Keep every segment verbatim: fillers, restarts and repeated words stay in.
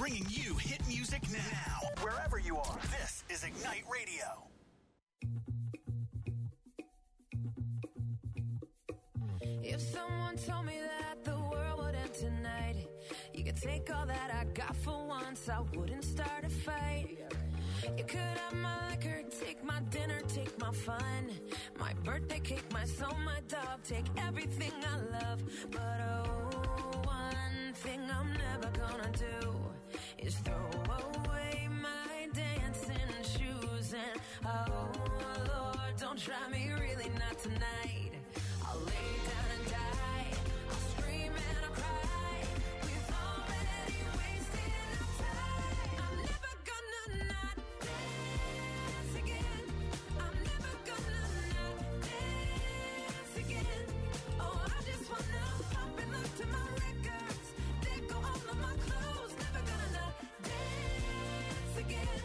bringing you hit music now. Wherever you are, this is Ignite Radio. If someone told me that the world would end tonight, you could take all that I got for once, I wouldn't start a fight. You could have my liquor, take my dinner, take my fun, my birthday cake, my soul, my dog, take everything I love. But oh, one thing I'm never gonna do is throw away my dancing shoes. And oh Lord, don't try me, really not tonight. I'll lay down and die, I'll scream and I'll cry. We've already wasted enough time. I'm never gonna not dance again. I'm never gonna not dance again. Oh, I just wanna pop and look to my records. They go all of my clothes. Never gonna not dance again.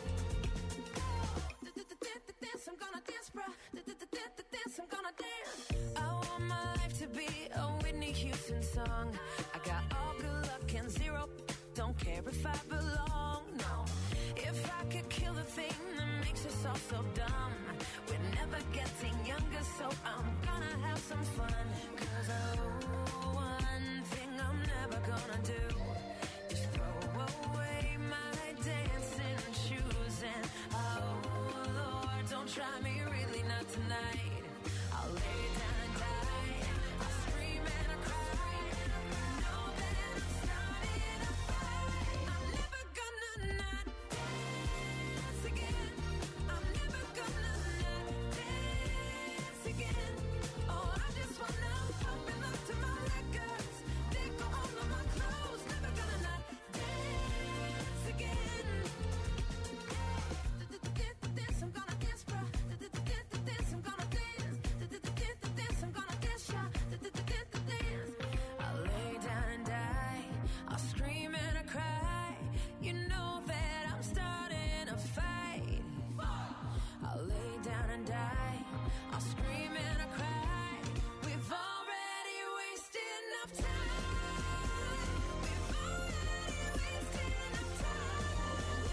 Dance, I'm gonna dance, bruh. Dance, I'm gonna dance. I want my life to be a Whitney Houston song. I got all good luck and zero, don't care if I belong, no. If I could kill the thing that makes us all so dumb, we're never getting younger, so I'm gonna have some fun. Cause oh, one thing I'm never gonna do is throw away my dancing shoes. And oh Lord, don't try me, really not tonight. I'll lay down and die, I'll scream and I'll cry. Know that I'm starting a fight. I'm never gonna not dance again. I'm never gonna not dance again. Oh, I just wanna pop and look to my records. They go all of my clothes. Never gonna not dance again. Dance, I'm gonna dance, bro. Dance, I'm gonna dance. Dance, I'm gonna dance, yeah. Dance. I'll lay down and die, I'll scream and I cry. You know that I'm starting a fight. I'll lay down and die, I'll scream and I cry. We've already wasted enough time. We've already wasted enough time.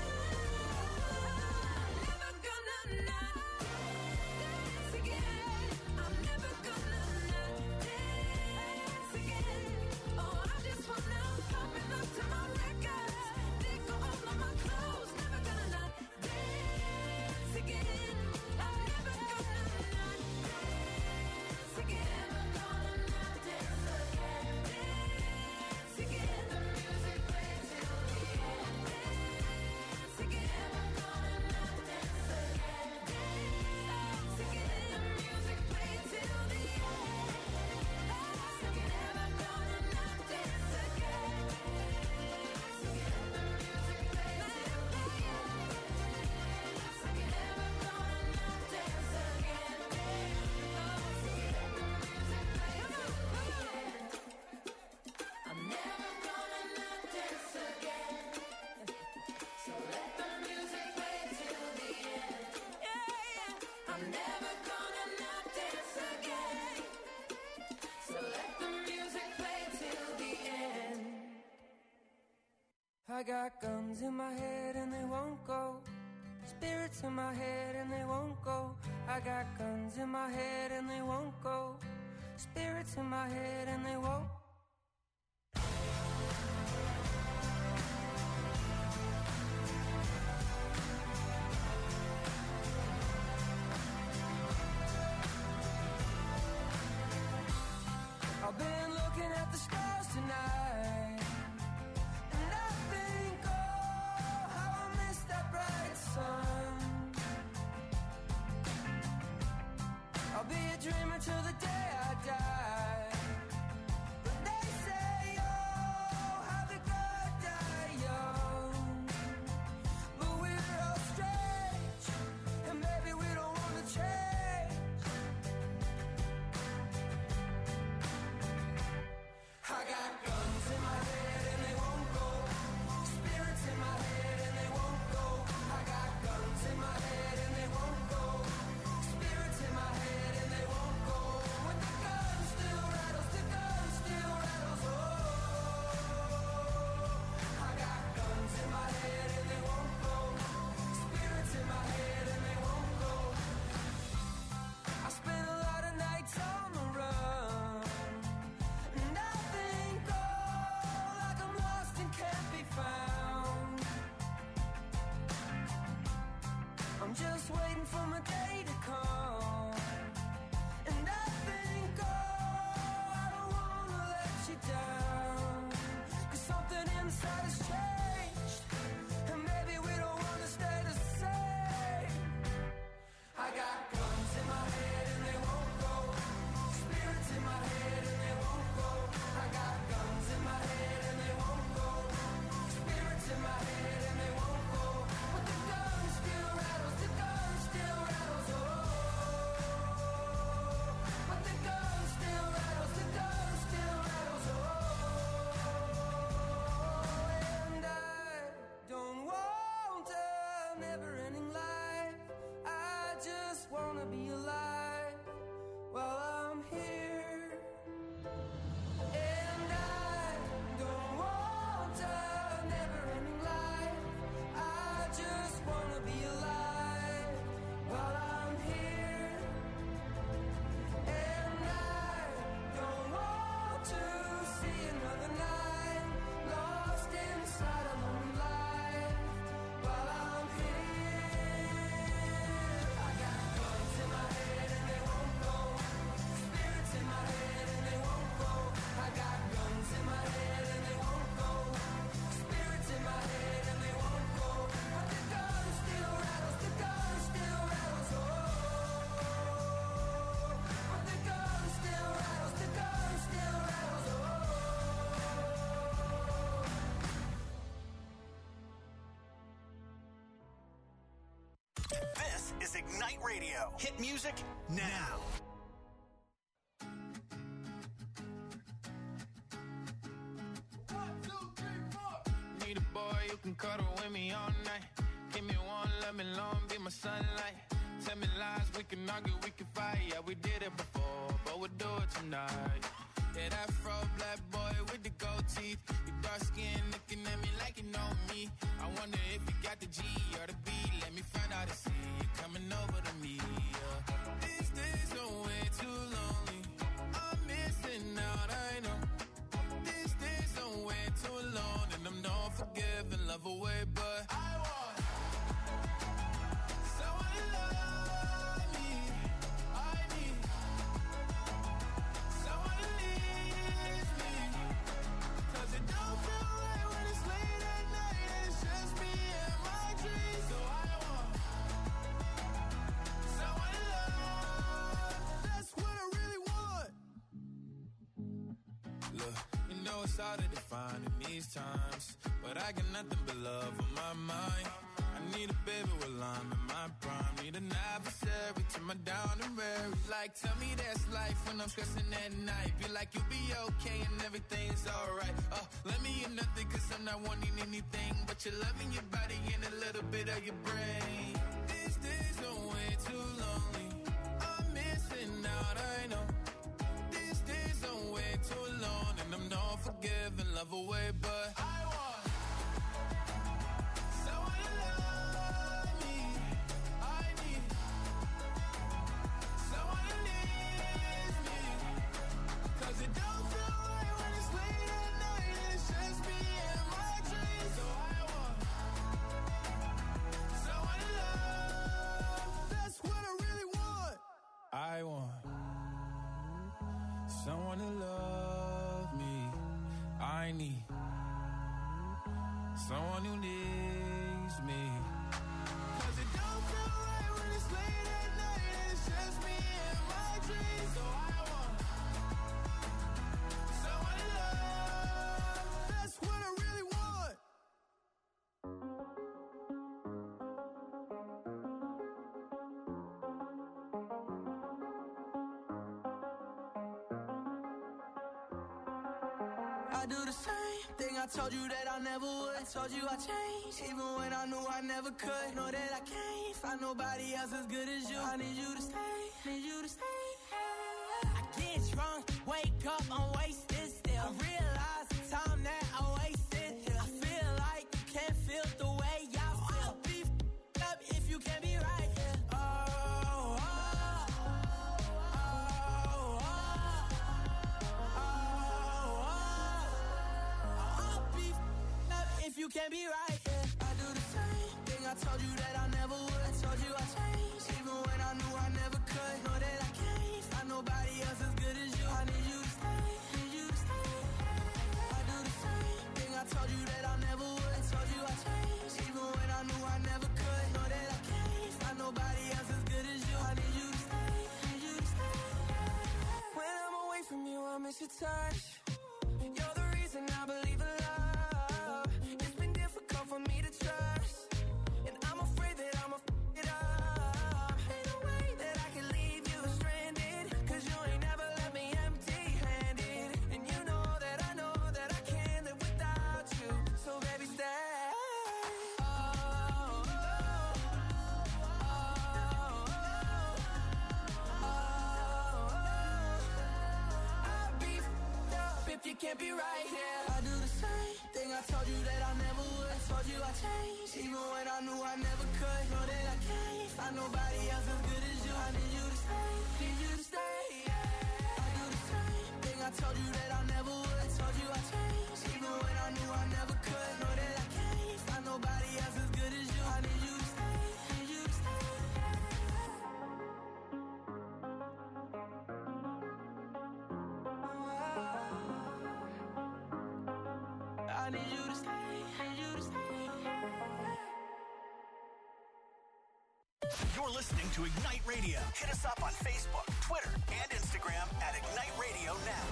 I'm never gonna not dance again. I'm never gonna not dance again. Oh, I just wanna pop and look to my records. They go all of my clothes. Never gonna not dance again. I'm never gonna not dance again. Never gonna not dance again. Dance again. The music plays till the end. Dance again. Never gonna not dance again. Dance again. The music plays till the end. Dance again. Never gonna not dance again. Dance again. The music plays till the end. Dance again. Never gonna not dance again. Dance again. The music plays till the end. I'm never gonna not dance again. So let the music play till the end. Yeah, yeah. I'm never gonna not dance again. So let the music play till the end. I got guns in my head and they won't go. Spirits in my head and they won't go. I got guns in my head and they won't go. Spirits in my head and they won't. I've been looking at the stars tonight, and I think, oh, how I miss that bright sun. I'll be a dreamer till the day I die, but Ignite Radio. Hit music now. Need a boy who can cuddle with me all night. Give me one, let me long, be my sunlight. Tell me lies, we can argue, we can fight. Yeah, we did it before, but we'll do it tonight. Yeah, that fro black boy with the gold teeth. Your dark skin looking at me like you know me. I wonder if you got the G or the B. Let me find out and see you coming over to me. Yeah. These days are way too lonely. I'm missing out, I know. These days are way too long, and I'm not forgiving, love away, but I want someone to love me. I need someone to leave me, 'cause it don't feel right when it's late at night and it's just me and my dreams. So I want someone to love. That's what I really want. Look, you know it's hard to define in these times, but I got nothing but love on my mind. I need a baby while I'm in my prime. Need an adversary to my down and weary. Like, tell me that's life when I'm stressing at night. Be like, you'll be okay and everything's alright. Uh, let me in nothing, 'cause I'm not wanting anything but your love in your body and a little bit of your brain. These days are way too lonely. I'm missing out, I know. These days are way too long, and I'm not forgiving, love away, but I want someone to love me. I need someone to leave me, 'cause it don't feel right when it's late at night and it's just me and my dreams. So I want someone to love. That's what I really want. I want someone to love me. I need someone who needs me, 'cause it don't feel right when it's late at night and it's just me and my dreams. So I want someone to love. That's what I really want. I do the same thing I told you that I never would. I told you I changed, even when I knew I never could. Know that I can't find nobody else as good as you. I need you to stay, need you to stay. I get drunk, wake up, I'm wasted still. I realize the time that I wasted here. I feel like you can't feel the way I feel. I'll be f***ed up if you can't be right here. Oh, oh, oh, oh, oh, oh. I'll be f***ed up if you can't be right here. I do the same thing I told you that I never would. I told you I changed, even when I knew I never could. Know that I can't find nobody else as good as you. I need you to stay, need you to stay. I do the same thing I told you that I never would. I told you I changed, even when I knew I never could. Know that I can't find nobody else as good as you. I need you to stay, need you to stay. When I'm away from you, I miss your touch. You're the reason I believe in love. It's been difficult for me to trust, and I'm afraid that I'ma f*** it up. Ain't no way that I can leave you stranded, 'cause you ain't never left me empty-handed. And you know that I know that I can't live without you. So baby, stay. Oh, oh, oh, oh, oh. I'll be f***ed up if you can't be right here. I do the same thing I told you that I never would. I told you I changed, even when I knew I never could. Know that I can't find nobody else as good as you. I need you to stay, need you to stay. I do the same thing I told you that I never would. I told you I changed, even when I knew I never could. Know that I can't find nobody else as good as you. I need you to stay, need you to stay. I need you to stay, need you to stay. You're listening to Ignite Radio. Hit us up on Facebook, Twitter, and Instagram at Ignite Radio Now.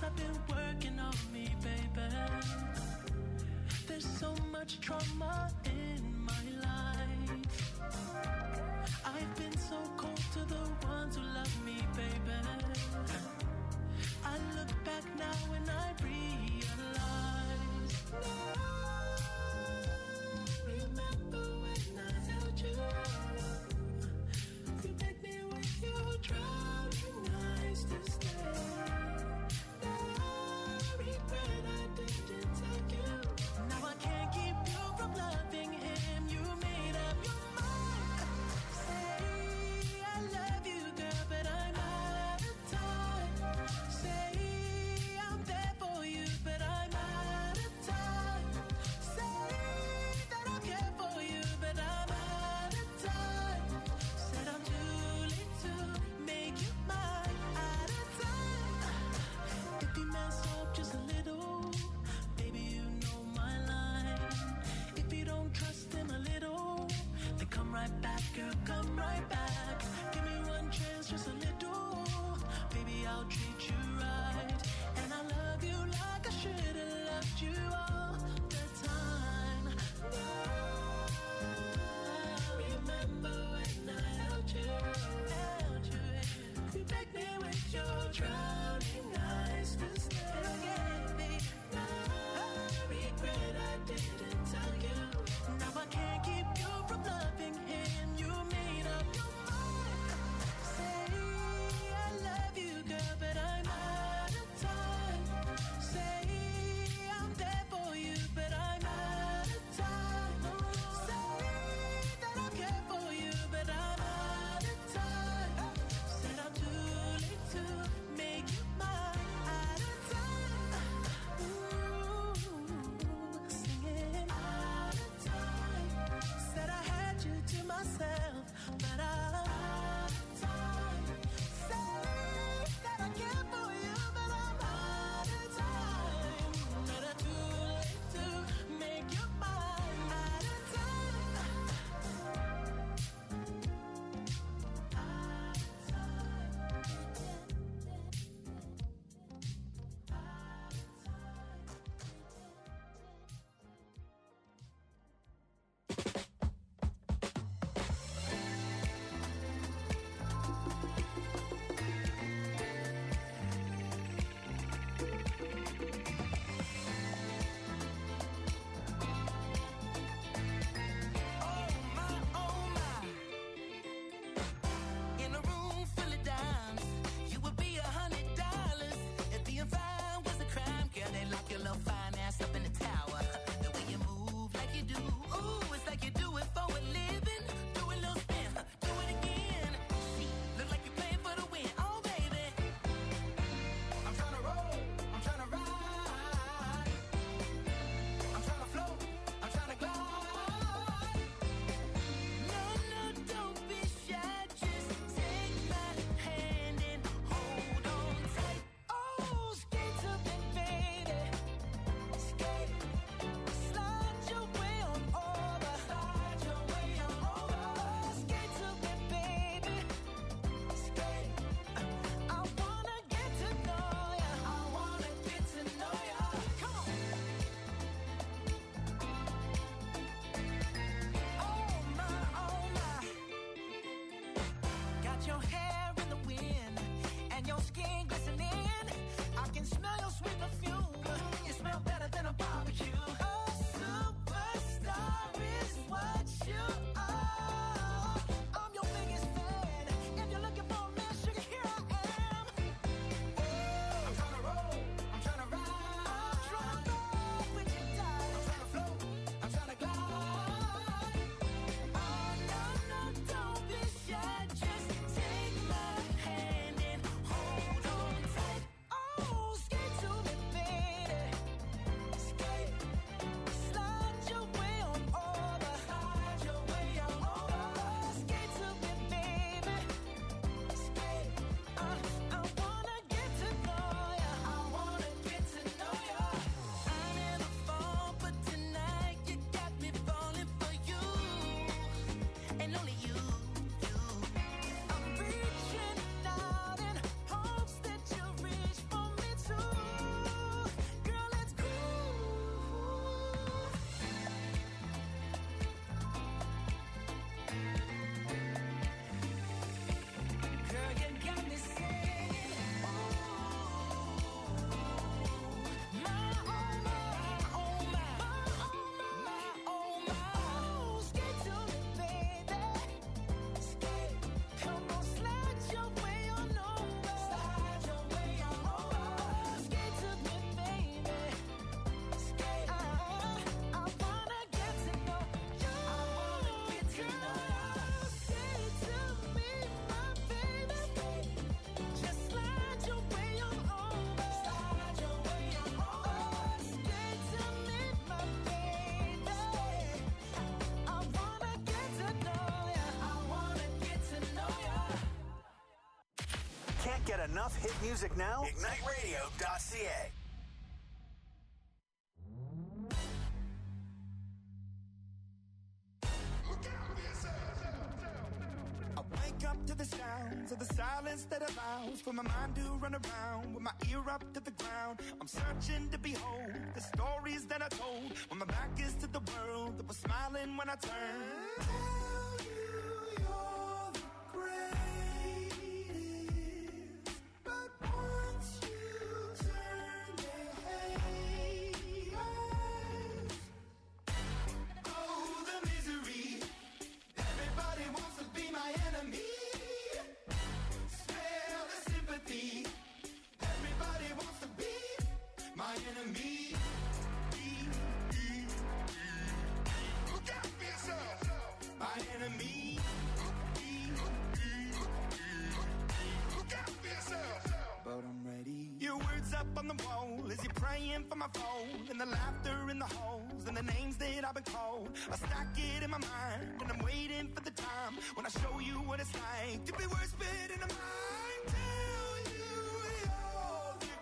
have been working on me, baby. There's so much trauma in my life. I've been so cold to the ones who love me, baby. I look back now and I realize. Remember when I held you? You begged me with your drowning eyes to stay. Now I regret I didn't take you. Now I can't keep you from loving enough hit music now? ignite radio dot c a. Wake up to the sounds of the silence that allows for my mind to run around with my ear up to the ground. I'm searching to behold the stories that I told when my back is to the world that was smiling when I turned. Tell you you're the greatest, but once you turn they hate us. Oh, the misery. Everybody wants to be my enemy. Smell the sympathy. Everybody wants to be my enemy. Look out for yourself. My enemy. Look out for yourself. But I'm ready. Your words up on the wall as you're praying for my phone, and the laughter in the halls and the names that I've been called. I stack it in my mind and I'm waiting for the time when I show you what it's like to be worse fit in a mind. Tell you you're the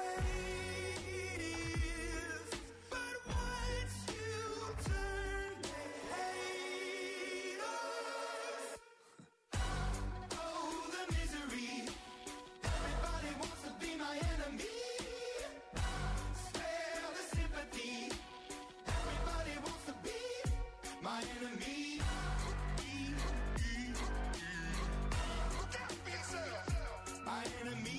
greatest, but once you turn they hate us. Oh, the misery. Everybody wants to be my enemy. Spare the sympathy. Everybody wants to be my enemy. Look out for yourself. My enemy.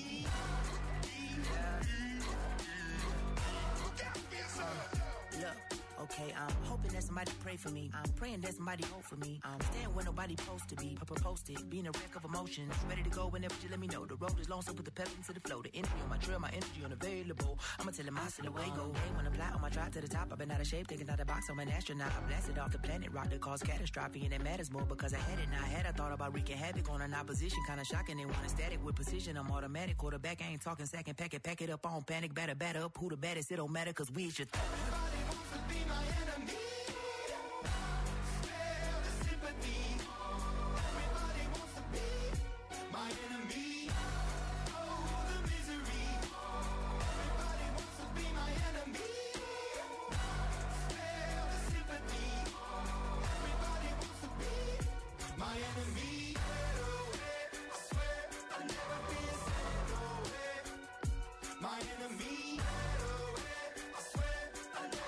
Look out for yourself. Look, okay, I'm hoping that somebody pray for me. I'm praying that somebody hope for me. I'm staying where nobody supposed to be. Papa posted, being a wreck of emotions. Ready to go whenever you let me know. The road is long, so put the pep into the flow. The energy on my trail, my energy unavailable. I'ma tell him I still away go. Hey, when I'm fly on my drive to the top, I've been out of shape, taking out the box. I'm an astronaut. I blasted off the planet, rock that caused catastrophe, and it matters more because I had it. Now I had I thought about wreaking havoc on an opposition, kinda shocking. They want a static with precision. I'm automatic. Quarterback, I ain't talking second. Pack it, pack it up on panic. Batter, batter up. Who the baddest? It don't matter because we should. Everybody wants to be my enemy. Spare the sympathy. Everybody wants to be my enemy. Oh, the misery. Everybody wants to be my enemy. Spare the sympathy. Everybody wants to be my enemy. I swear I'll never be a my enemy. I swear I'll never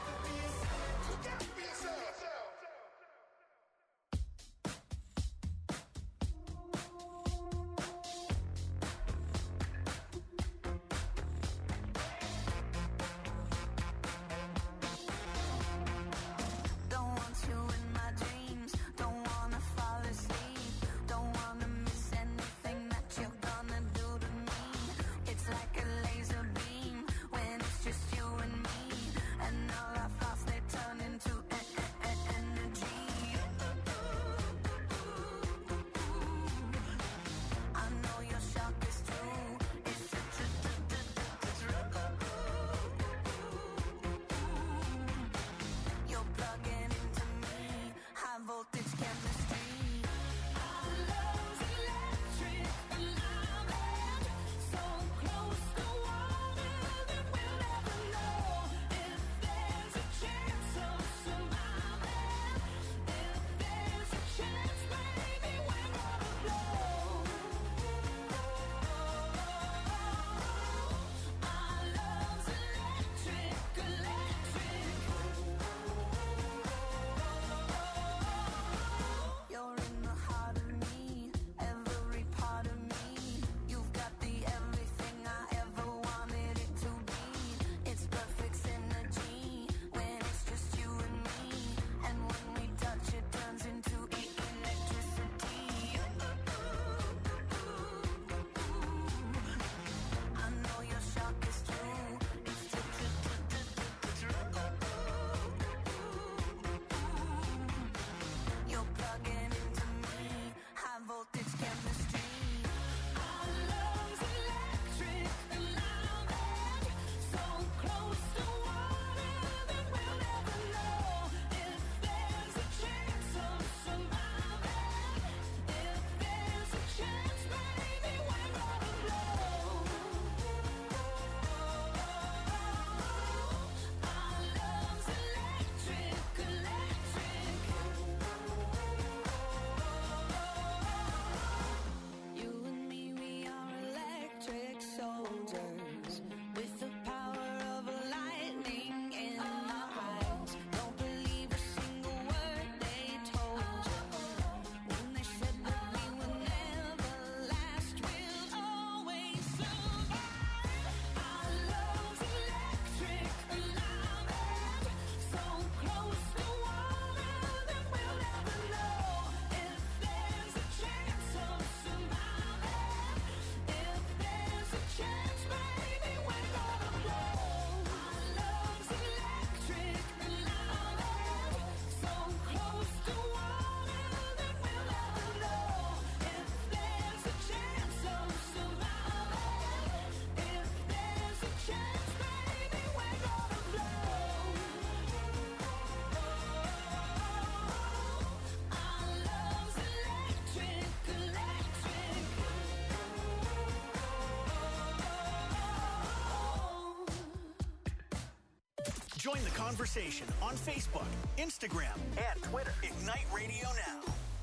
Join the conversation on Facebook, Instagram, and Twitter. Ignite Radio Now.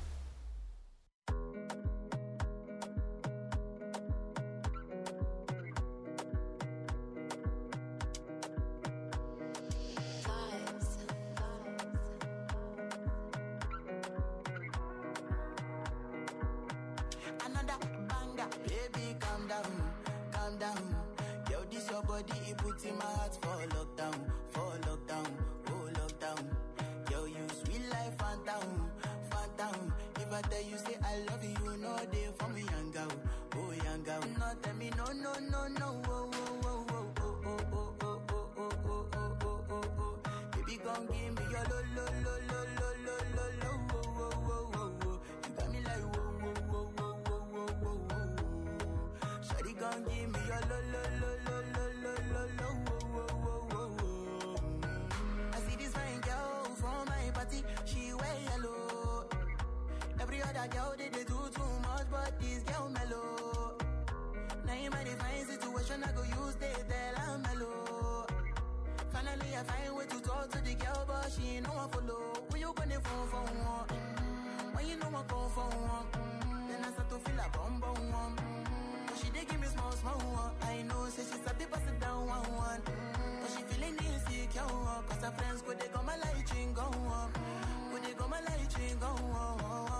Another banger, baby, calm down, calm down. Yo, this your body, it puts in my heart for lockdown, for lockdown, oh lockdown. Yo, you sweet life, phantom, phantom. If I tell you say I love you, you know they for me, young girl, oh young girl. No, tell me no, no, no, no, oh, oh, oh, oh, oh, oh, oh, oh, oh, oh, oh, oh, oh, oh, oh. Baby, gon' give me your lo, lo, lo, lo, lo, lo, lo, lo, oh, oh, oh, oh, oh. You got me like whoa, whoa, whoa, whoa, whoa, whoa, whoa, whoa. Shawty gon' give me your lo, lo, lo, lo, lo, lo, lo, lo, oh, oh, oh, oh, oh. I see this fine girl from my party, she wear yellow. Every other girl they, they do too much, but this girl mellow. Now in my divine situation, I go use they tell I'm mellow. Finally I find way to talk to the girl, but she ain't no one follow. Who you gonna phone for one? Mm-hmm. When you know I come for one, mm-hmm. Then I start to feel a bum bum one. Mm-hmm. But she dey give me small small one. I know say she's a bit pass it down one one. Mm-hmm. But she feeling insecure, cause her friends go they go my light ring go on. Go they go my light ring go on.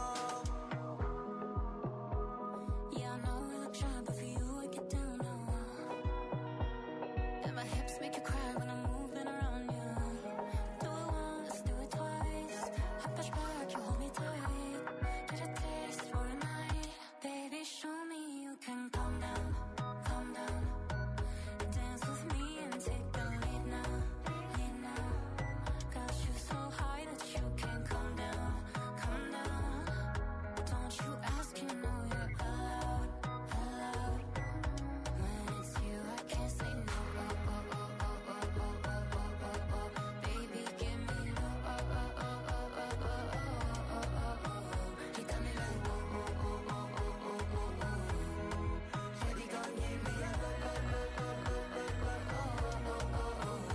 Yeah, I know we look shy, but for you I get down low. And my hips make you cry when I'm moving around you. Do it once, do it twice. I push back, you hold me tight. Get a taste for a night. Baby, show me you can calm down, calm down. Dance with me and take the lead now, lead now. Got you so high that you can't come down, come down. Don't you ask, you know you're allowed, allowed. When it's you, I can't say no. Oh, oh, oh, oh, oh, oh, oh, oh, oh, oh. Baby, give me low. Oh, oh, oh, oh, oh, oh, oh, oh, oh, oh. He got me like whoa, whoa, whoa, whoa, whoa, whoa, whoa, whoa. Shawty gon' give me a low, low, low, low, low, low, low, oh, oh, oh,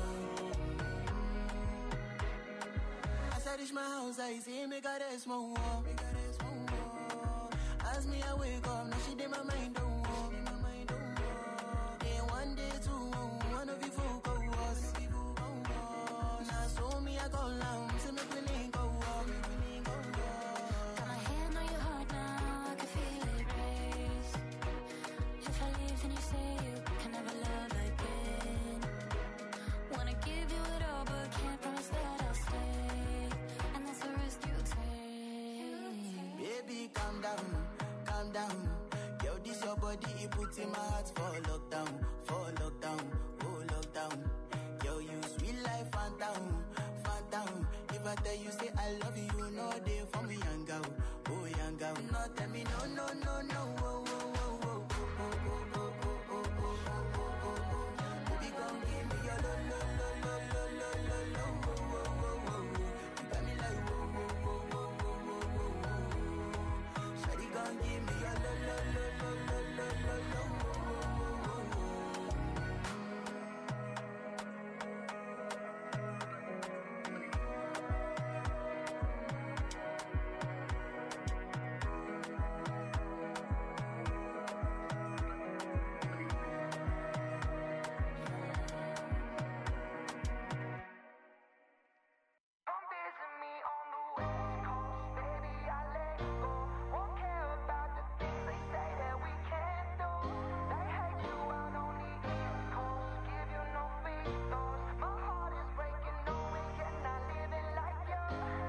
oh. As I reach my house, I see me got a small wall. As me I wake up, now she did my mind don't walk. Then one day two, one of you folk go us. Now so me I go down, so me we link go up. Got my hand on your heart now, I can feel it race. If I leave, then you say you can never love again. Wanna give you it all, but can't promise that I'll stay. And that's the risk you take. Baby, calm down, calm down. Yo, this your body, it puts in my heart for lockdown, for lockdown, oh lockdown. Yo, you sweet life, phantom, phantom. If I tell you say I love you, you know they for me, young girl, oh young girl. No, tell me no, no, no, no, oh, oh, oh, oh, oh, oh, oh, oh, oh, oh, oh, oh, oh. Baby, gon' give me your lo, lo, lo, lo, lo, lo, lo, lo, oh, oh, oh, oh, oh. You got me like whoa, whoa, whoa, whoa, whoa, whoa, whoa, whoa. Shawty gon' give me your lo, lo, lo, lo, lo, lo, lo, lo, oh, oh, oh, oh, oh. Come visit me on the West Coast, baby, I let go. Won't care about the things they say that we can't do. They hate you out on the East Coast, give you no free throws. My heart is breaking, knowing you're not living like you.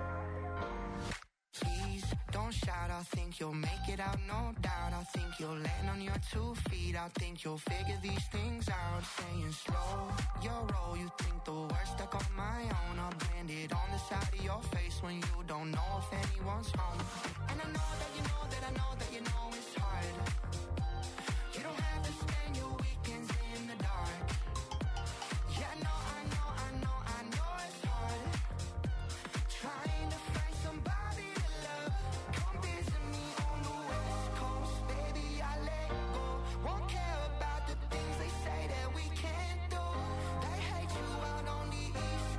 Please don't shout, I think you'll make it out, no doubt. I think you'll land on your two feet. I think you'll figure these things out. Saying slow your roll, you think the worst stuck on my own. I'll brand it on the side of your face when you don't know if anyone's home. And I know that you know that I know that you know it's hard. You don't have to spend your weekends in the dark. Yeah, I know, I know, I know, I know it's hard. Trying to find somebody to love. Come visit me on the West Coast, baby, I let go. Won't care about the things they say that we can't do. They hate you out on the East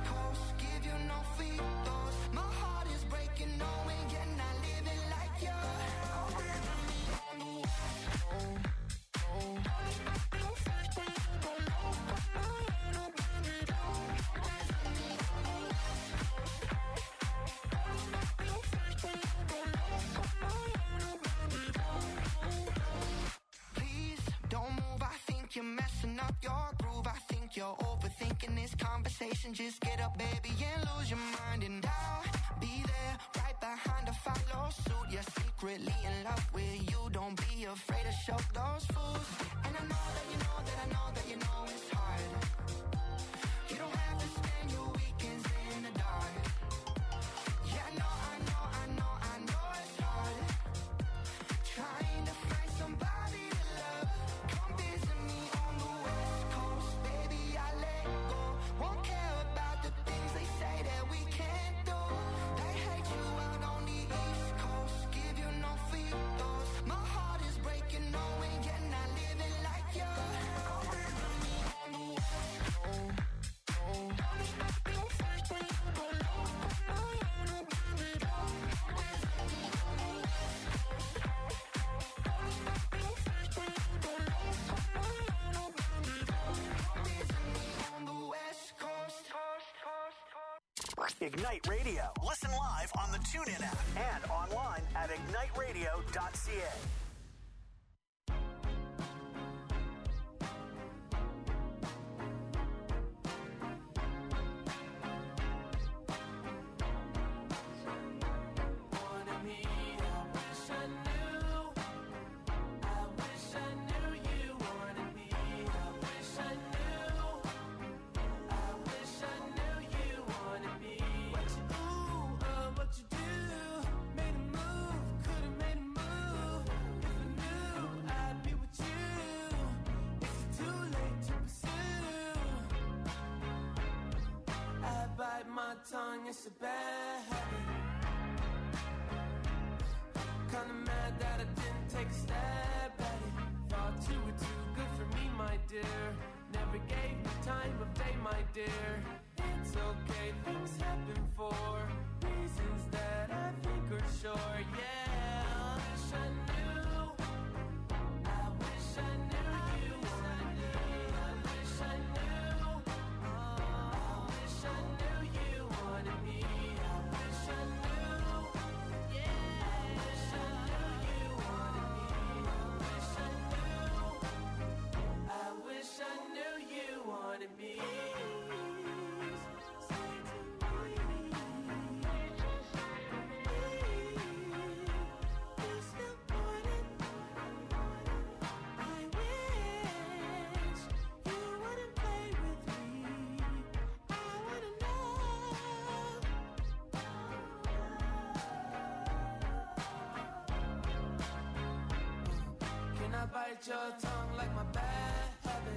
up your groove. I think you're overthinking this conversation. Just get up, baby, and lose your mind. And I'll be there, right behind to follow suit. You're secretly in love with you. Don't be afraid to show those fools. And I know that you know that I know that you know it's hard. You don't have to spend your weekends in the dark. Yeah, I know, I know, I know, I know it's hard. Trying to find somebody to love. Come visit me on the West Coast, baby, I let go. Won't care about the things they say that we can't do. They hate you out on the East Coast, give you no free throws. My heart is breaking, knowing you're not living like you. Come visit me on the West Coast. Ignite Radio. Listen live on the TuneIn app and online at ignite radio dot c a. Tongue, it's a bad habit. Kinda mad that I didn't take a stab at it. Thought you were too good for me, my dear. Never gave me time of day, my dear. It's okay, things happen for reasons that I think are sure. Yeah, I wish I knew. I wish I knew you wanted me. I wish I knew. I wish I knew you wanted me. I wish I knew. Yeah, I wish I knew you wanted me. I wish I knew. I wish I knew you wanted me. Bite your tongue like my bad habit.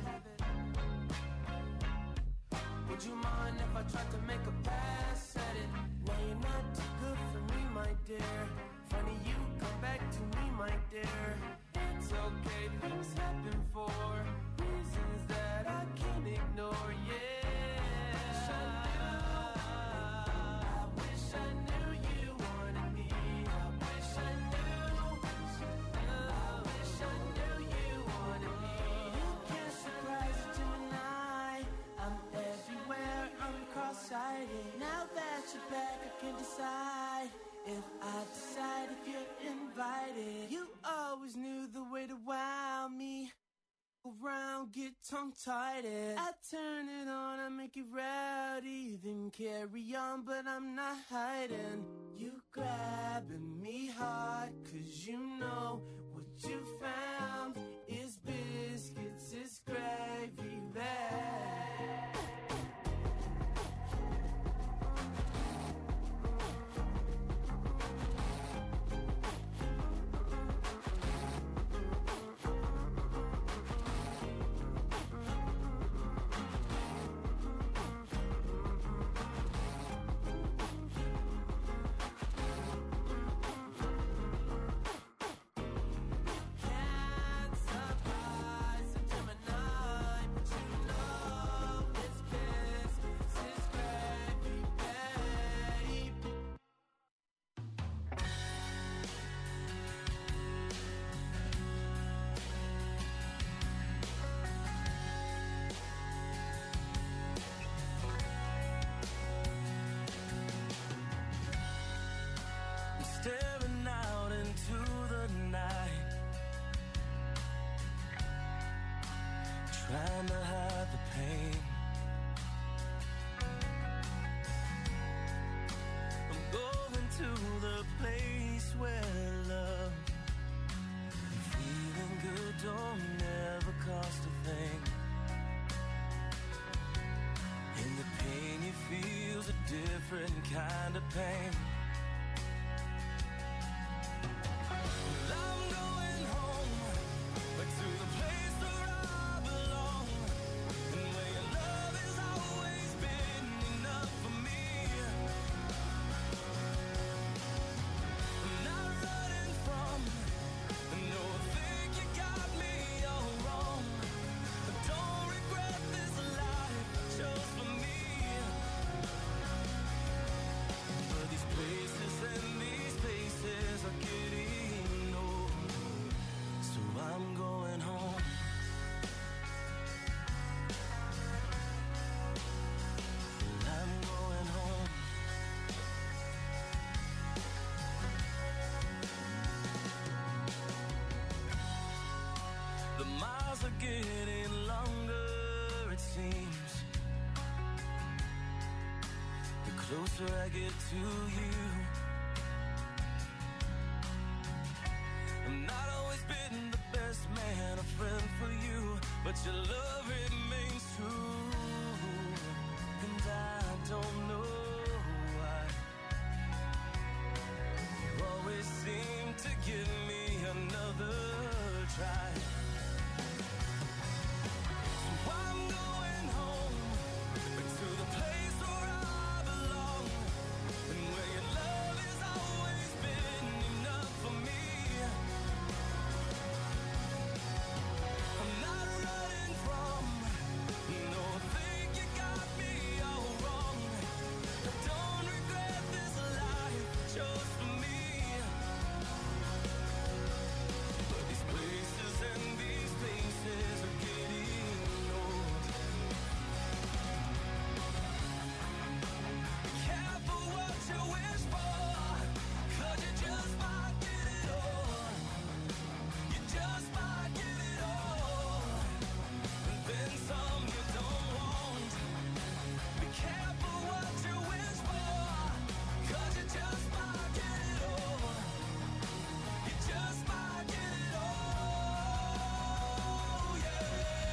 Would you mind if I tried to make a pass at it? No, you're not too good for me, my dear. Funny you come back to me, my dear. It's okay, things happen for reasons that I can't ignore. Yeah, I wish I knew you wanted me. I wish I knew. I wish I knew you wanted me. You can't surprise a Gemini. I'm everywhere, I'm cross-sighted. Now that you're back, I can decide if I decide if you're invited. You always knew the way to wow me. Around, get tongue-tied. I turn it on, I make it rowdy. Then carry on, but I'm not hiding. You grabbing me hard, cause you know what you found is biscuits, is gravy bag. Can't surprise a Gemini, but you know kind of pain. Well, I'm going home, back to the place where I belong, and where your love has always been enough for me. I'm not running from, no, I think you got me all wrong. I don't regret this life I chose for me. But these places and these faces are getting old, so I'm going home. Well, I'm going home. The miles are getting longer, it seems. The closer I get to you. I've not always been the best man, a friend for you, but your love remains true. And I don't know why you always seem to give me another try. So I'm going home, back to the place where I belong, and where your love has always been enough for me. I'm not running from, no, I think you got me all wrong. I don't regret this life I chose for me. But these places and these faces are getting old. Be careful what you wish for, 'cause you just might get it all. You just might get it all, and then some you don't want. Be careful what you wish for, 'cause you just might get it all. You just might get it all, yeah.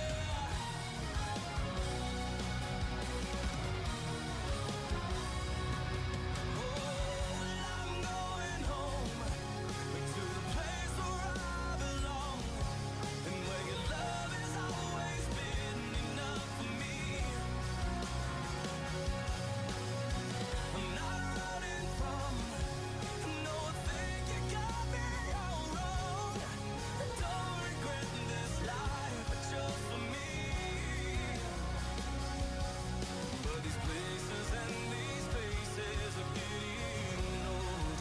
Oh, well, I'm going home, back to the place where I belong, and where your love has always been enough for me. I'm not running from, no, I think you got me all wrong. I don't regret this life I chose for me. But these places and these faces are getting old.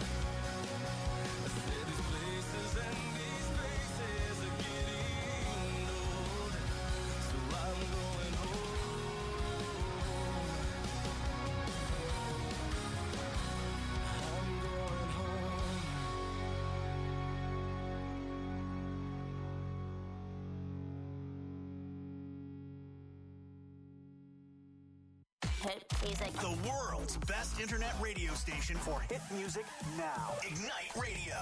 I said these places and these faces are getting old, so I'm going home. I'm going home. Hit music. The world's best internet radio station for hit music now. Ignite Radio.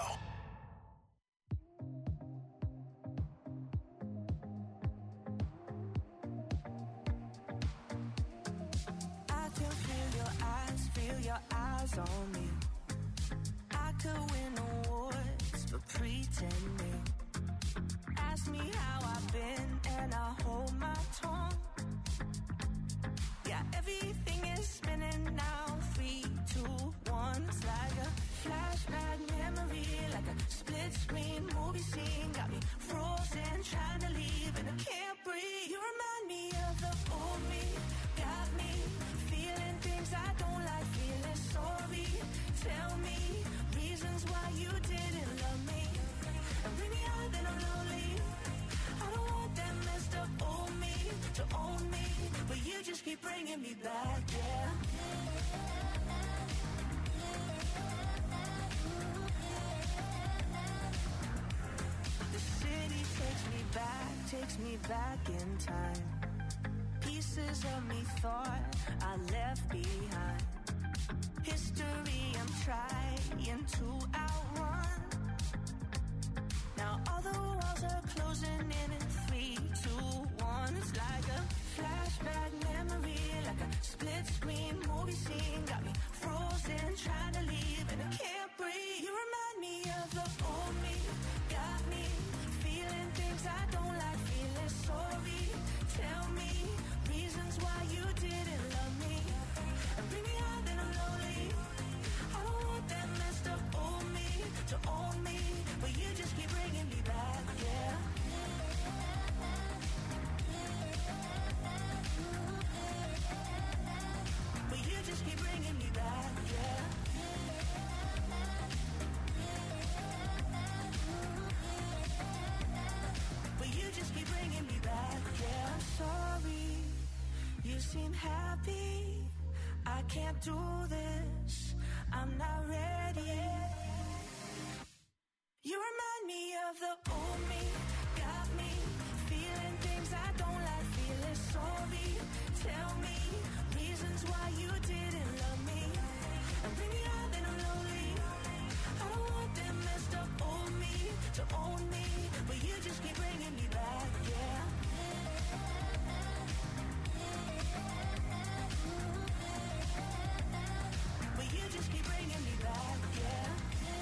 I can feel your eyes, feel your eyes on me. I could win awards for pretending. Ask me how I've been and I hold my tongue. Yeah, everything is spinning now. Three, two, one. It's like a flashback memory, like a split screen movie scene. Got me frozen, trying to leave, and I can't breathe. You remind me of the old me. Got me feeling things I don't like, feeling sorry. Tell me reasons why you didn't love me, and bring me out then I'm lonely. I don't want that messed up old me to own me, but you just keep bringing me back, yeah. The city takes me back, takes me back in time. Pieces of me thought I left behind. History I'm trying to outrun. Now all the walls are closing in in three, two, one. It's like a flashback memory, like a split screen movie scene. Got me frozen. chasing, trying to leave, and I can't breathe. You remind me of the old me, got me feeling things I don't like, feeling sorry. Tell me reasons why you didn't love me, and bring me out and I'm lonely. I don't want that messed up old me to own me, but you just keep bringing me back, yeah. But you just keep bringing me back, yeah. But you just keep bringing me back, yeah. I'm sorry, you seem happy. I can't do this, I'm not ready. You remind me of the old me, got me feeling things I don't like, feeling sorry. Tell me reasons why you didn't love me, and bring me out and I'm lonely. I don't want that messed up old me to own me, but you just keep bringing me back, yeah. But you just keep bringing me back, yeah.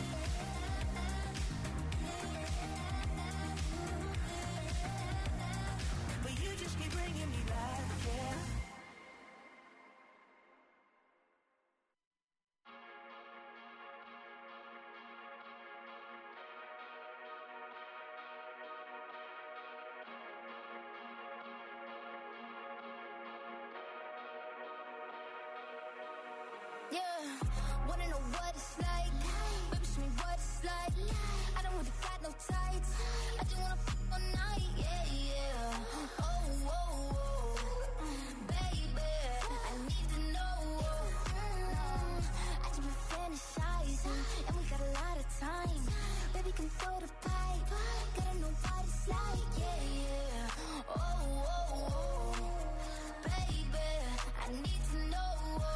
But you just keep bringing me back, yeah. Yeah, wanna know what it's like? Baby, show me what it's like. I don't really got no tights. I just wanna f all night, yeah, yeah. Oh, oh, oh, baby, I need to know. I just been fantasizing, and we got a lot of time. Baby, can throw the pipe. Gotta know what it's like, yeah, yeah. Oh, oh, oh, baby, I need to know.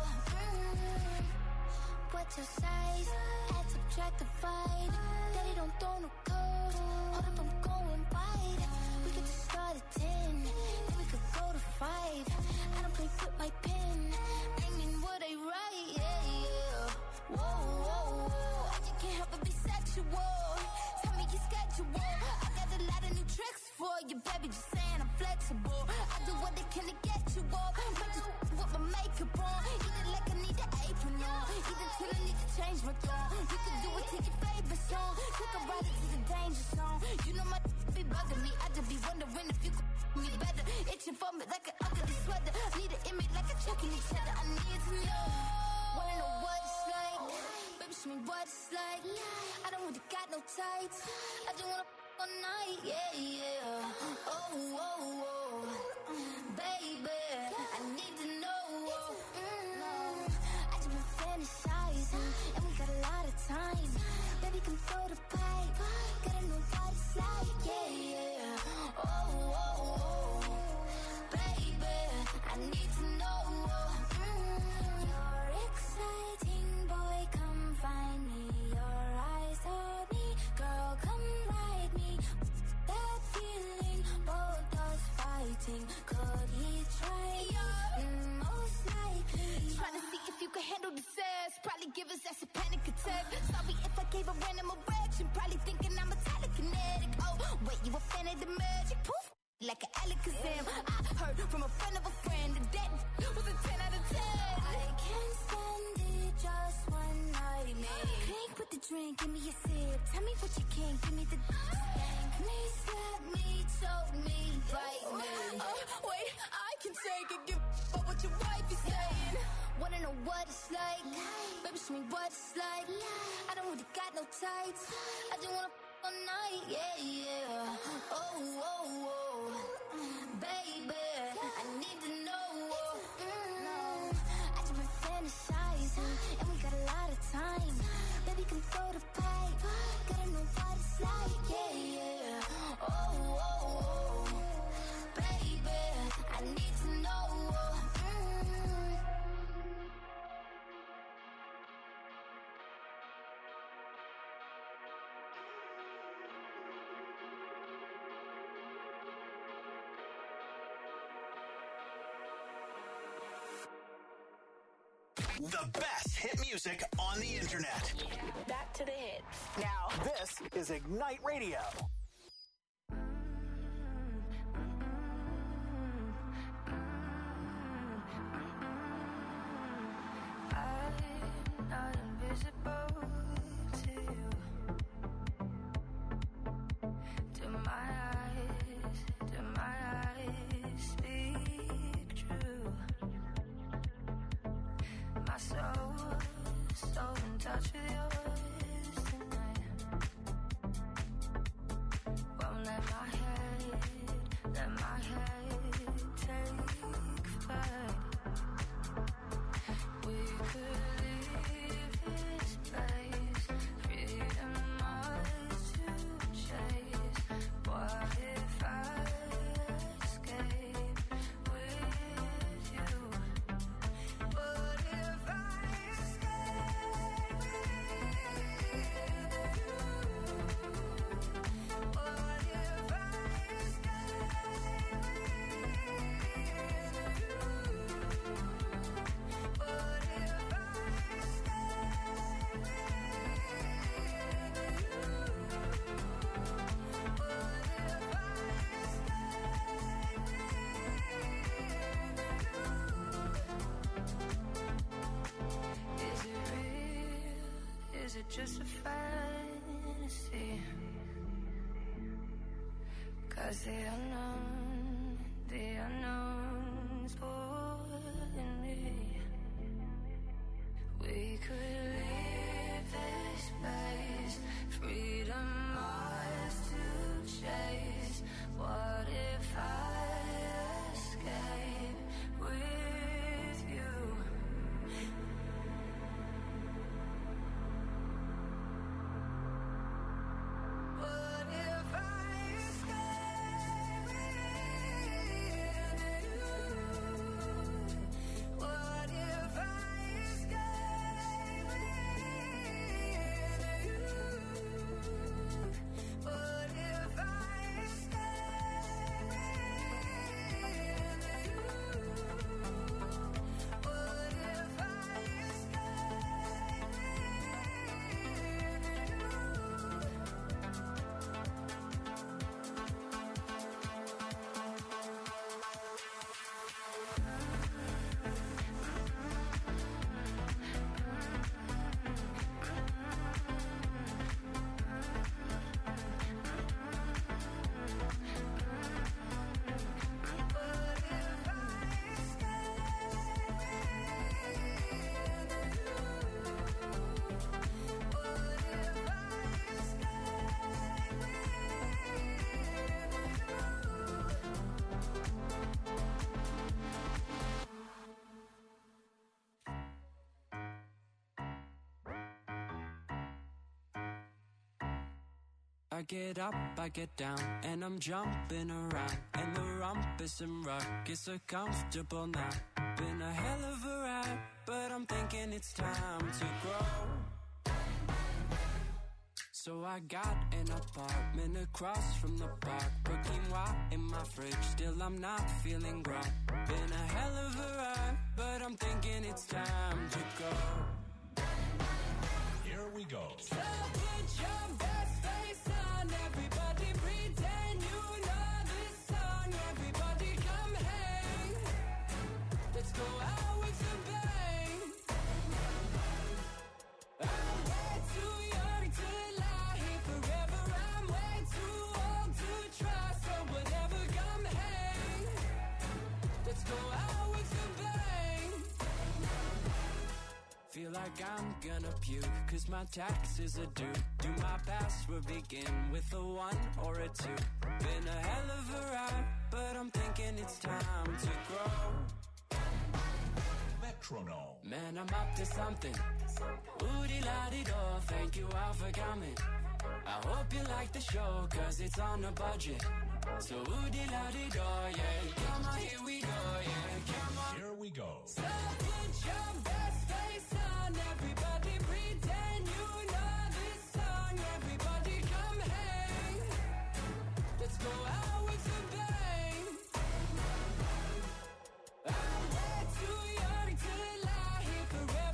What's your size? Add, subtract, divide. Daddy don't throw no code. Hold up, I'm going wide. We could just start at ten, then we could go to five. I don't play with my pen. I mean what I write, yeah, yeah. Whoa, whoa, whoa. I just can't help but be sexual. Tell me your schedule. I got a lot of new tricks for you, baby. Just saying I'm flexible. I do what I can to get you off. Might just with my makeup on. Eat it like I need an apron on. Eat it till I need to change my tone. You can do it to your favorite song. Take a ride to the danger zone. You know my be bugging me. I just be wondering if you could me better. Itching for me like an ugly sweater. Need an image like a checking each other. I need to know. Wanna know what it's like? Baby, show me what it's like. I don't really got no tights. I just wanna f all night, yeah, yeah. Oh, oh, oh, baby, I need to know. Mm, I just been fantasizing, and we got a lot of time. Baby, come throw the pipe. Gotta know what it's like, yeah, yeah. Oh, oh, oh, baby, I need to know. Mm, you're exciting, boy, come find me. Your eyes on me, girl, come ride me. That feeling, both us fighting. Could he try? Mm, most likely. Trying to see if you can handle the sass. Probably give us that's a panic attack. Sorry if I gave a random erection. Probably thinking I'm a telekinetic. Oh, wait, you a fan of the magic? Poof, like an Alakazam. I heard from a friend of a friend that that was a ten out of ten. I can't stand it, just one night, man. Drink with the drink, give me a sip. Tell me what you can, give me the spank me, slap me, choke me, bite me. Oh, wait, I can take it, give up what your wife is saying. Wanna know what it's like? Baby, show me what it's like. I don't really got no tights. I just wanna f all night, yeah, yeah. Oh, oh, oh, baby, I need to know. Mm, I just been fantasizing, and we got a lot of time. Baby, come throw the pipe. Gotta know what it's like, yeah, yeah. Oh, oh, oh, baby, I need to know. Mm. The best hit music on the internet. Back to the hits. Now, this is Ignite Radio. I'm not invisible to you. Do my eyes, do my eyes speak true? My soul, so in touch with yours tonight. Won't let my head, let my head take flight. We could leave this place, freedom ours to chase. What if I escape with you? What if I escape with you? What if I escape with you? What if I escape Is it real? Is it just a fantasy? 'Cause the unknown, the unknown's pulling me. We could leave this place, freedom ours to chase. What if I escape with you? What if I escape with you? What if I escape with you? What if I escape with you? What if I escape I get up, I get down, and I'm jumping around. And the rumpus and ruckus are comfortable now. Been a hell of a ride, but I'm thinking it's time to grow. So I got an apartment across from the park. Put quinoa in my fridge, still I'm not feeling right. Been a hell of a ride, but I'm thinking it's time to go. Here we go. So put your best face on, everybody pretend you know this song. Everybody come hang, let's go out with a bang. I'm way too young to lie here forever. I'm way too old to try, so whatever, come hang, let's go out with a bang. Feel like I'm gonna puke, cause my taxes are due. Do my password begin with a one or a two? Been a hell of a ride, but I'm thinking it's time to grow. Metronome. Man, I'm up to something. Oodie-la-dee-do, thank you all for coming. I hope you like the show, cause it's on a budget. So oodie-la-dee-do, yeah. Come on, here we go, yeah. Come on. Here we go. So put your best face on, everybody pretend you know this song. Everybody come hang, let's go out with a bang. I'm way too young to lie here forever.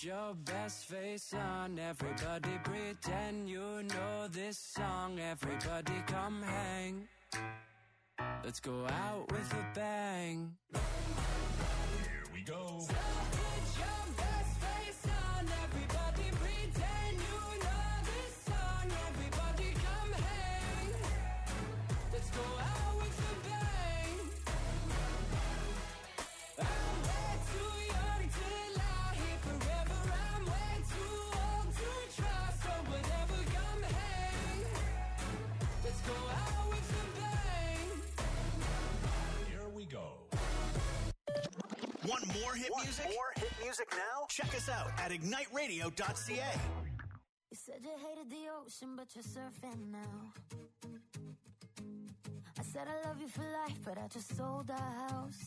Put your best face on, everybody pretend you know this song. Everybody come hang. Let's go out with a bang. Here we go. So put your best face on, everybody pretend you know this song. Everybody come hang. Let's go out with a bang. I'm way too young to lie here forever. I'm way too old to try. So whatever, come hang. Let's go out with a bang. Here we go. Want more hit Want music? More hit music now? Check us out at ignite radio dot c a. You said you hated the ocean, but you're surfing now. I said I love you for life, but I just sold our house.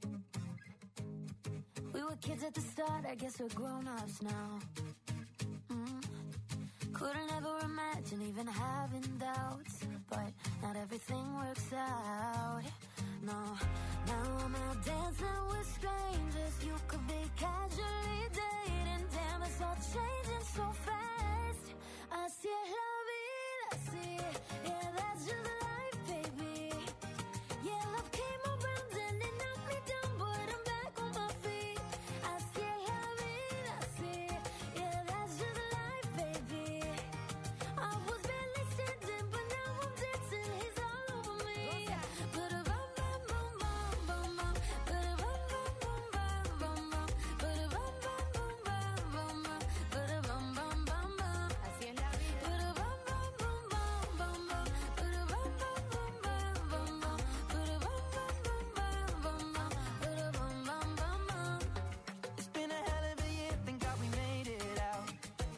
We were kids at the start, I guess we're grown-ups now. Mm. Couldn't ever imagine even having doubts, but not everything works out. No, now I'm out dancing with strangers. You could be casually dating. Damn, it's all changing so fast. Así es la vida, así. Yeah, that's just life, baby. Yeah, love came around and it knocked me down, but I'm back on my feet. Así es la vida, así. Yeah, that's just life, baby. I was barely standing, but now I'm dancing. He's all over me. But a bum bum bum bum bum bum. But a bum bum bum bum bum bum. But a bum bum bum bum bum bum. But a bum bum bum bum. Así es la vida. But a bum bum bum bum bum bum. But a bum bum bum bum bum bum. But a bum bum bum bum bum bum. But a bum bum bum bum. It's been a hell of a year, thank God we made it out.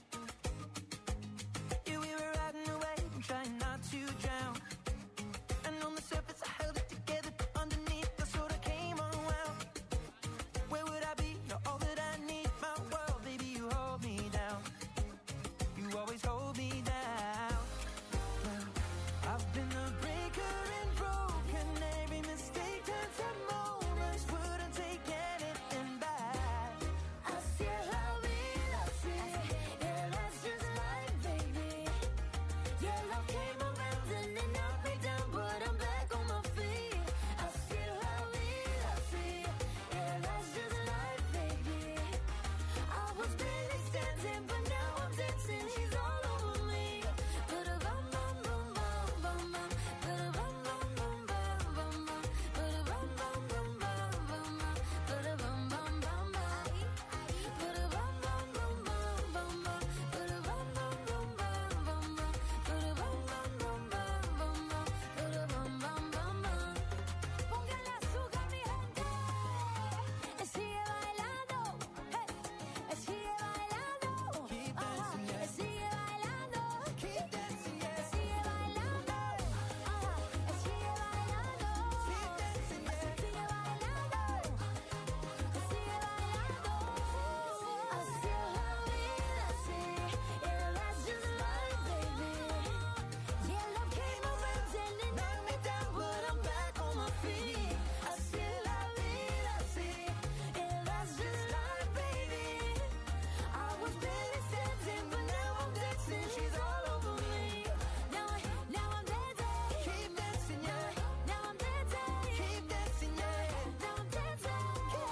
Yeah, we were riding away and trying not to drown. And on the surface I held it together, but underneath I sort of came unwound. Where would I be? You're all that I need, my world, baby, you hold me down. You always hold me down. Well, I've been a breaker and broken. Every mistake turns to moments. Wouldn't take anything back. Así es la vida, así. Yeah, that's just life, baby. Yeah, love came around and it knocked me down, but I'm back on my feet. Así es la vida, así. Yeah, that's just life, baby. I was barely standing, but now I'm dancing. She's all over me. But a bum bum bum bum bum bum. But a bum bum bum bum bum bum. But a bum bum bum bum bum bum. But a bum bum bum bum. But a bum bum bum bum bum bum. But a bum bum bum bum bum bum. But a bum bum bum bum bum bum. But a bum bum bum bum. Póngale azúcar, mi gente. Sigue bailando. Hey. Sigue bailando. Keep Ajá. dancing, yeah. Sigue bailando. Keep dancing, yeah. Sigue bailando. Ajá. Sigue bailando. Keep dancing, yeah. Sigue bailando. Sigue bailando. Así es la vida, así. Yeah, that's just life, baby. Yeah, love came around and it knocked me down, but I'm back on my feet. Así es la vida, así. Yeah, that's just life, baby. I was barely standing, but now I'm dancing. She's all over me. Now, I, now I'm dancing. Keep dancing, yeah. Now I'm dancing. Keep dancing, yeah. Now I'm dancing. Keep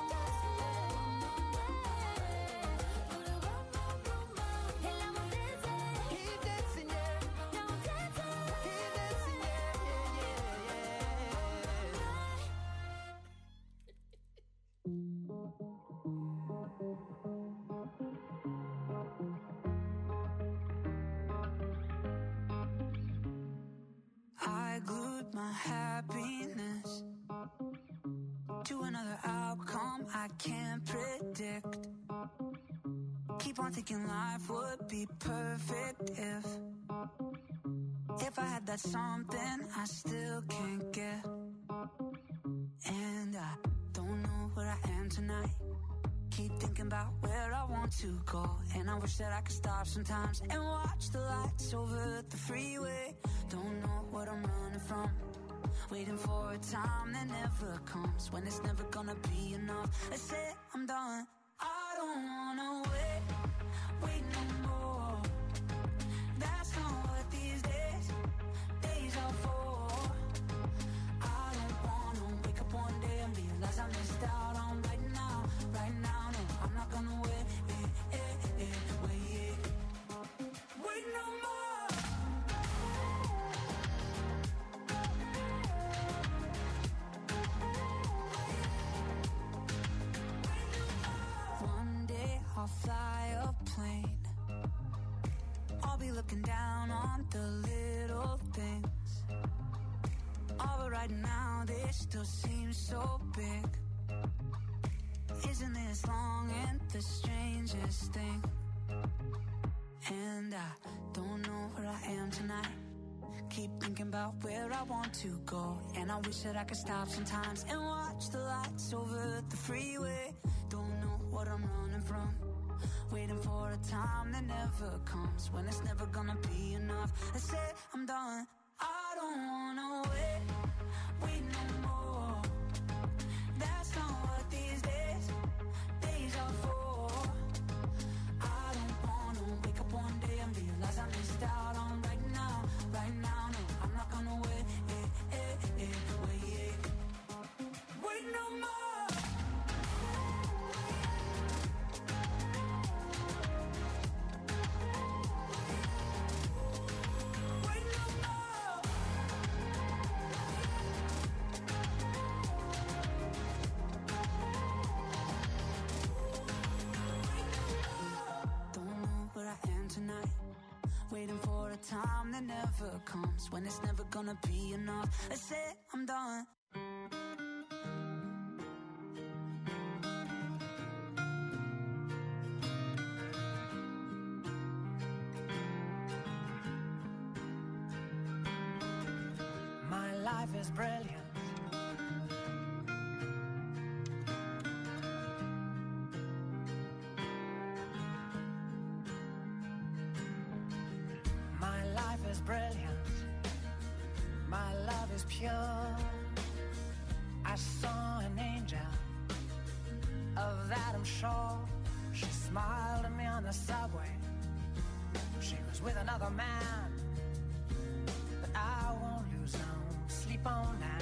dancing. And now I'm dancing. Keep dancing, yeah. Now I'm dancing. Keep dancing, yeah, yeah, yeah, yeah. I glued my happiness to another outcome I can't predict. Keep on thinking life would be perfect if If I had that something I still can't get. And I don't know where I am tonight. Keep thinking about where I want to go. And I wish that I could stop sometimes and watch the lights over the freeway. Don't know what I'm running from. Waiting for a time that never comes, when it's never gonna be enough. I say I'm done. I don't wanna wait right now, they still seem so big. Isn't this long and the strangest thing? And I don't know where I am tonight. Keep thinking about where I want to go. And I wish that I could stop sometimes and watch the lights over the freeway. Don't know what I'm running from. Waiting for a time that never comes, when it's never gonna be enough. I say I'm done. I don't wanna wait, wait no more. That's not what these days, days are for. I don't wanna wake up one day and realize I missed out on right now, right now. No, I'm not gonna wait, eh, eh, eh, wait, wait no more. Tonight, waiting for a time that never comes, when it's never gonna be enough. I say I'm done. My life is brilliant. Brilliant, my love is pure. I saw an angel, of that I'm sure. She smiled at me on the subway. She was with another man, but I won't lose no sleep on that.